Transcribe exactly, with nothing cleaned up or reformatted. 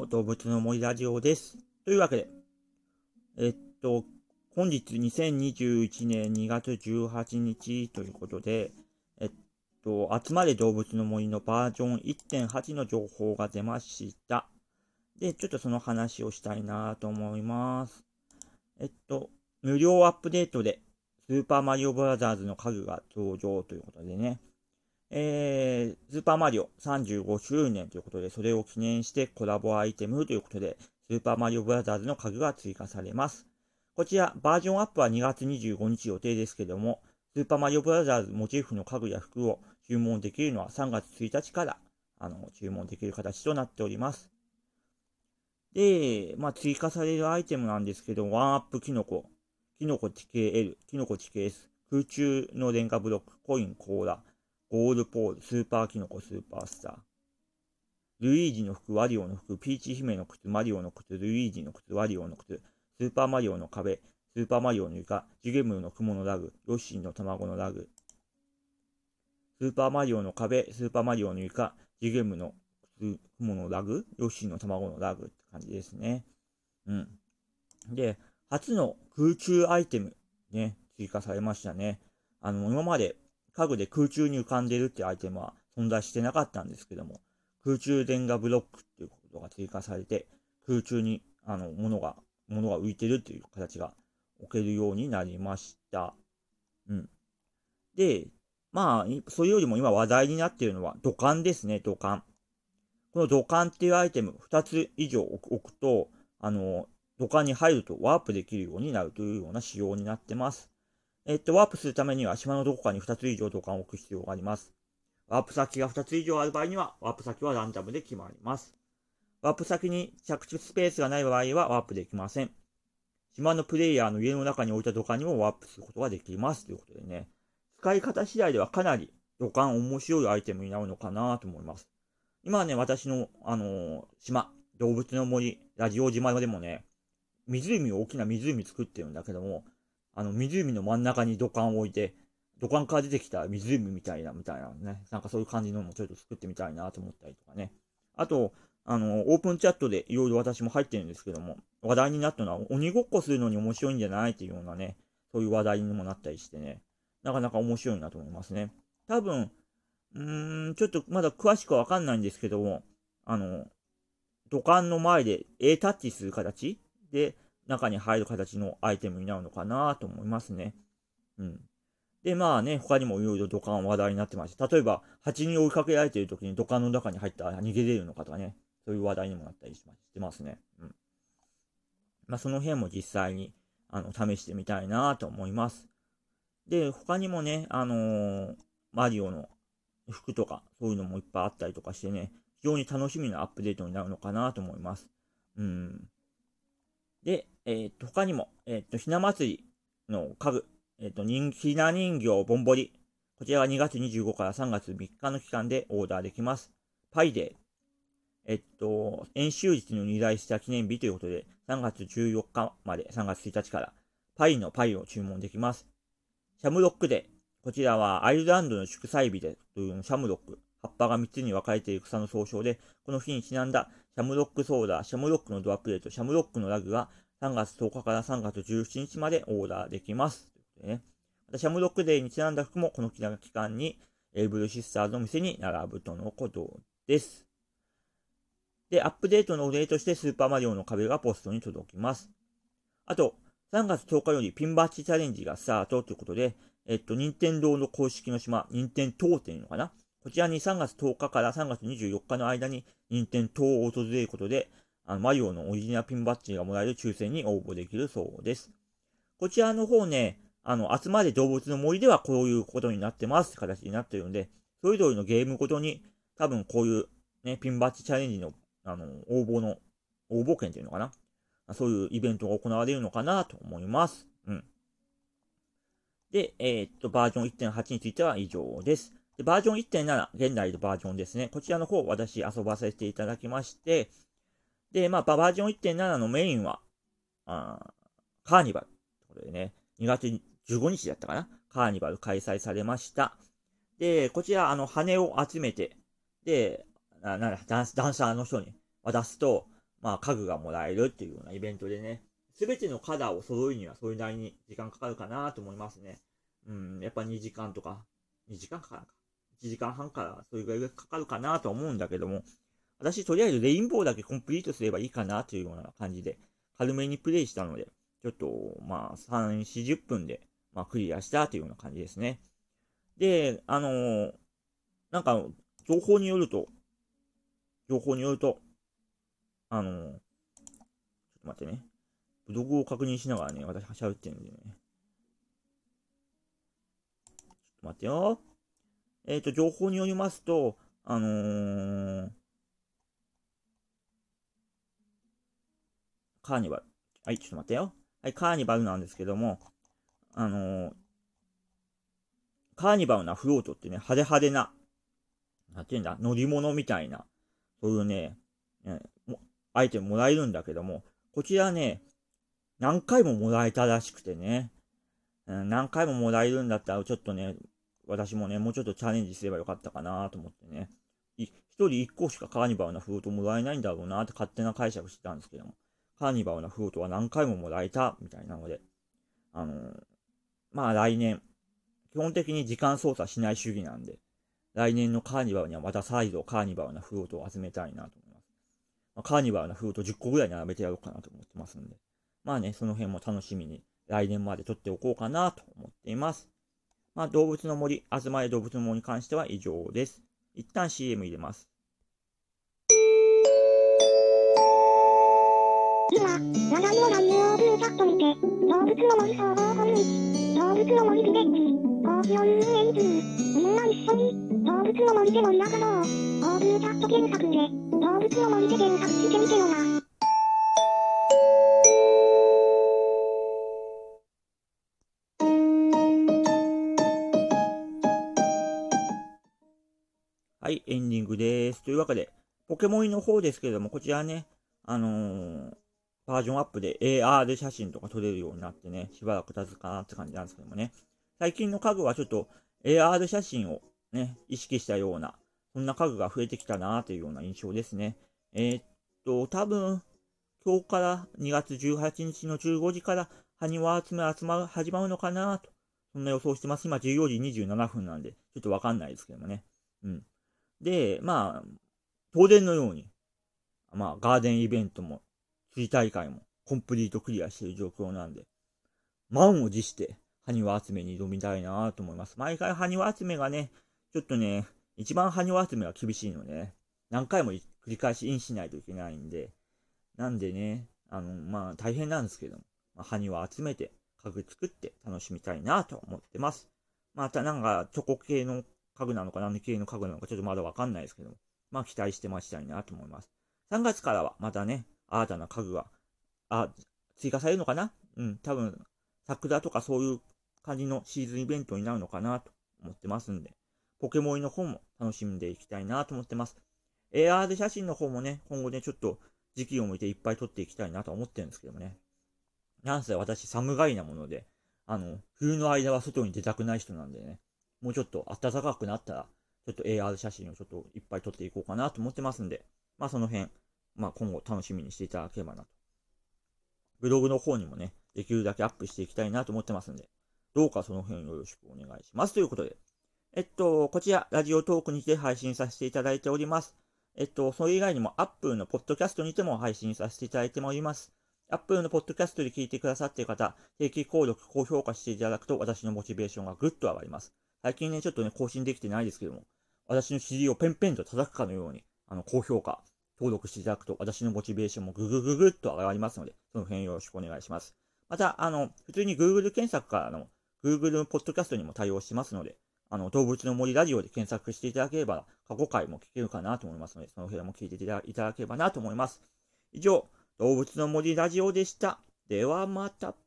も動物の森ラジオです。というわけで、えっと、本日にせんにじゅういちねんにがつじゅうはちにちということで、えっと、集まれ動物の森のバージョン いってんはち の情報が出ました。で、ちょっとその話をしたいなと思います。えっと、無料アップデートでスーパーマリオブラザーズの家具が登場ということでね、えー、スーパーマリオさんじゅうごしゅうねんということで、それを記念してコラボアイテムということで、スーパーマリオブラザーズの家具が追加されます。こちら、バージョンアップはにがつにじゅうごにち予定ですけども、スーパーマリオブラザーズモチーフの家具や服を注文できるのはさんがつついたちからあの注文できる形となっております。で、まあ、追加されるアイテムなんですけど、ワンアップキノコ、キノコ地形 エル、キノコ地形 エス、空中の廉価ブロック、コイン甲羅、ゴールポール、スーパーキノコ、スーパースター。ルイージの服、ワリオの服、ピーチ姫の靴、マリオの靴、ルイージの靴、ワリオの靴、スーパーマリオの壁、スーパーマリオの床、ジュゲムの雲のラグ、ヨッシーの卵のラグ。スーパーマリオの壁、スーパーマリオの床、ジュゲムの雲のラグ、ヨッシーの卵のラグって感じですね。うん。で、初の空中アイテム、ね、追加されましたね。あの、今まで家具で空中に浮かんでるっていうアイテムは存在してなかったんですけども、空中電画ブロックっていうことが追加されて、空中に、あの、物が、物が浮いてるっていう形が置けるようになりました。うん。で、まあ、それよりも今話題になっているのは土管ですね、土管。この土管っていうアイテムふたつ以上置くと、あの、土管に入るとワープできるようになるというような仕様になってます。えっと、ワープするためには島のどこかにふたつ以上土管を置く必要があります。ワープ先がふたつ以上ある場合には、ワープ先はランダムで決まります。ワープ先に着地スペースがない場合はワープできません。島のプレイヤーの家の中に置いた土管にもワープすることができますということでね、使い方次第ではかなり土管面白いアイテムになるのかなと思います。今はね、私の、あのー、島、動物の森、ラジオ島でもね、湖を大きな湖作ってるんだけども、あの湖の真ん中に土管を置いて、土管から出てきた湖みたいな、みたいなね、なんかそういう感じのもちょっと作ってみたいなと思ったりとかね。あと、あの、オープンチャットでいろいろ私も入ってるんですけども、話題になったのは鬼ごっこするのに面白いんじゃないっていうようなね、そういう話題にもなったりしてね、なかなか面白いなと思いますね。多分、うーん、ちょっとまだ詳しくはわかんないんですけども、あの、土管の前で A タッチする形で中に入る形のアイテムになるのかなと思いますね。うん。で、まあね、他にもいろいろ土管話題になってまして、例えば、蜂に追いかけられている時に土管の中に入ったら逃げれるのかとかね、そういう話題にもなったりしてますね。うん。まあその辺も実際に、あの、試してみたいなと思います。で、他にもね、あのー、マリオの服とか、そういうのもいっぱいあったりとかしてね、非常に楽しみなアップデートになるのかなと思います。うん。で、えー、っと、他にも、えー、っと、ひな祭りの家具、えー、っと、人ひな人形ぼんぼり。こちらはにがつにじゅうごからさんがつみっかの期間でオーダーできます。パイデー。えっと、演習日に由来した記念日ということで、さんがつじゅうよっかまで、さんがつついたちから、パイのパイを注文できます。シャムロックデー。こちらはアイルランドの祝祭日でというシャムロック。葉っぱがみっつに分かれている草の総称で、この日にちなんだシャムロックソーダ、シャムロックのドアプレート、シャムロックのラグがさんがつとおかからさんがつじゅうしちにちまでオーダーできます。ということでね、またシャムロックデーにちなんだ服もこの期間にエイブルシスターズの店に並ぶとのことです。で、アップデートのお礼としてスーパーマリオの壁がポストに届きます。あと、さんがつとおかよりピンバッジチャレンジがスタートということで、えっと、任天堂の公式の島、任天堂っていうのかな、こちらにさんがつとおかからさんがつにじゅうよっかの間に任天堂を訪れることで、あのマリオのオリジナルピンバッジがもらえる抽選に応募できるそうです。こちらの方ね、あの、集まれ動物の森ではこういうことになってますって形になってるんで、それぞれのゲームごとに多分こういうね、ピンバッジチャレンジの、あの、応募の、応募券っていうのかな、そういうイベントが行われるのかなと思います。うん。で、えー、っと、バージョン いってんはち については以上です。で、バージョン いってんなな、現在のバージョンですね。こちらの方、私遊ばせていただきまして、で、まあ、バージョン いってんなな のメインは、あカーニバル。ということでね、にがつじゅうごにちだったかな、カーニバル開催されました。で、こちら、あの、羽を集めて、で、ななダンスダンサーの人に渡すと、 まあ、家具がもらえるっていうようなイベントでね、すべてのカラーを揃うにはそれなりに時間かかるかなと思いますね。うん、やっぱにじかんとか、にじかんかかるか。いちじかんはんからそれぐらいかかるかなと思うんだけども、私とりあえずレインボーだけコンプリートすればいいかなというような感じで、軽めにプレイしたので、ちょっと、まあ、さん、よんじゅっぷんで、まあ、クリアしたというような感じですね。で、あのー、なんか、情報によると、情報によると、あのー、ちょっと待ってね。ブログを確認しながらね、私喋ってるんでね。ちょっと待ってよ。えっ、ー、と、情報によりますと、あのー、カーニバル。はい、ちょっと待ってよ。はい、カーニバルなんですけども、あのー、カーニバルなフロートってね、派手派手な、なんていうんだ、乗り物みたいな、そういうね、ねアイテムもらえるんだけども、こちらね、何回ももらえたらしくてね、うん、何回ももらえるんだったら、ちょっとね、私もね、もうちょっとチャレンジすればよかったかなと思ってね、一人一個しかカーニバルなフロートもらえないんだろうなって勝手な解釈してたんですけども、カーニバルなフロートは何回ももらえたみたいなので、あのー、まあ来年、基本的に時間操作しない主義なんで、来年のカーニバルにはまた再度カーニバルなフロートを集めたいなと思います。まあ、カーニバルなフロートじゅっこぐらい並べてやろうかなと思ってますんで、まあね、その辺も楽しみに来年まで撮っておこうかなと思っています。まあ、動物の森、あずまや動物の森に関しては以上です。一旦 シーエム 入れます。 では、話題の内容をブーチャットにて、動物の森総合コミュニティ、動物の森ビレッジ、公式の ユーエーエヌ みんな一緒に、動物の森で盛り上がろう。オーブーチャット検索で、動物の森で検索してみてよな。 はい、エンディングです。というわけで、ポケモンの方ですけれども、こちらね、あのー、バージョンアップで エーアール 写真とか撮れるようになってね、しばらく経つかなって感じなんですけどもね。最近の家具はちょっと エーアール 写真をね、意識したような、そんな家具が増えてきたなというような印象ですね。えー、っと、多分、今日からにがつじゅうはちにちのじゅうごじから埴輪集め集まる、始まるのかなと、そんな予想してます。今じゅうよじにじゅうななふんなんで、ちょっとわかんないですけどもね。うん。で、まあ、当然のように、まあ、ガーデンイベントも、釣り大会も、コンプリートクリアしている状況なんで、満を持して、埴輪集めに挑みたいなと思います。毎回埴輪集めがね、ちょっとね、一番埴輪集めは厳しいので、ね、何回も繰り返しインしないといけないんで、なんでね、あの、まあ、大変なんですけども、まあ、埴輪集めて、家具作って楽しみたいなと思ってます。またなんか、チョコ系の家具なのか何系の家具なのかちょっとまだわかんないですけども、まあ期待して待ちたいなと思います。さんがつからはまたね、新たな家具が、あ、追加されるのかなうん、多分、桜とかそういう感じのシーズンイベントになるのかなと思ってますんで、ポケモンの方も楽しんでいきたいなと思ってます。エーアール 写真の方もね、今後ね、ちょっと時期を向いていっぱい撮っていきたいなと思ってるんですけどもね。なんせ私寒がりなもので、あの、冬の間は外に出たくない人なんでね、もうちょっと暖かくなったら、ちょっと エーアール 写真をちょっといっぱい撮っていこうかなと思ってますんで、まあその辺、まあ今後楽しみにしていただければなと。ブログの方にもね、できるだけアップしていきたいなと思ってますんで、どうかその辺よろしくお願いします。ということで、えっと、こちら、ラジオトークにて配信させていただいております。えっと、それ以外にも Apple のポッドキャストにても配信させていただいております。Apple のポッドキャストで聞いてくださっている方、定期購読、高評価していただくと私のモチベーションがぐっと上がります。最近ね、ちょっとね、更新できてないですけども、私の尻をペンペンと叩くかのように、あの、高評価、登録していただくと私のモチベーションもぐぐぐぐっと上がりますので、その辺よろしくお願いします。また、あの、普通に Google 検索からの Google ポッドキャストにも対応してますので、あの、動物の森ラジオで検索していただければ、過去回も聞けるかなと思いますので、その辺も聞いていただければなと思います。以上、動物の森ラジオでした。ではまた。